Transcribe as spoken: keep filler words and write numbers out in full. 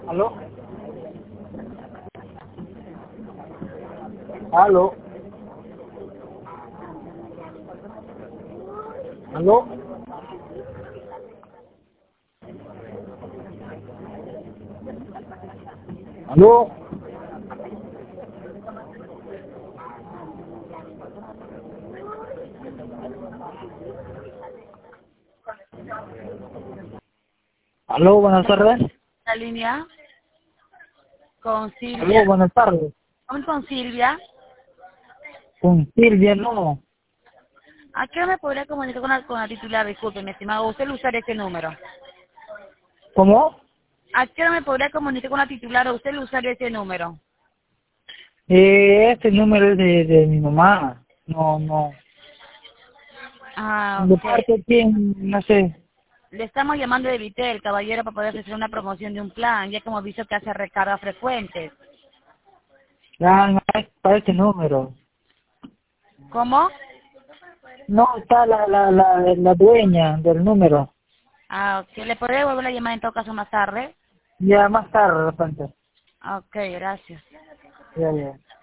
¿Aló? ¿Aló? ¿Aló? ¿Aló? ¿Aló? Buenas tardes. La línea con ¿Aló? Silvia. Buenas tardes. ¿Con, con Silvia? Con Silvia, no. ¿A qué hora me podría comunicar con la, con la titular? Disculpe, mi estimado, usted le usaría ese número. ¿Cómo? ¿A qué hora me podría comunicar con la titular o usted le usaría ese número? Eh, este número es de, de mi mamá. No, no. Ah, ¿De ok. parte de quién? No sé. Le estamos llamando de Vitel, caballero, para poder hacer una promoción de un plan, ya que hemos visto que hace recargas frecuentes. Ya, no es para este número. ¿Cómo? No, está la, la, la, la dueña del número. Ah, ok. ¿Le podría devolver la llamada en todo caso más tarde? Ya más tarde, de repente. Ah, ok, gracias. Ya, ya.